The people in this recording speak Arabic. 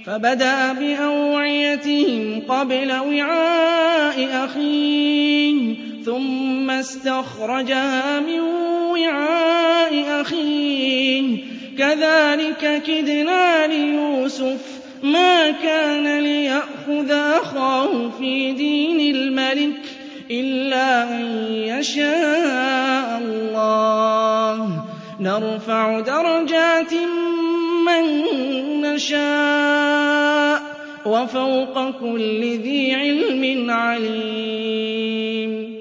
فبدأ بأوعيتهم قبل وعاء أخيه ثم استخرجها من وعاء أخيه كذلك كدنا ليوسف ما كان ليأخذ أخاه في دين الملك إلا أن يشاء الله نرفع درجات من نشاء وفوق كل ذي علم عليم.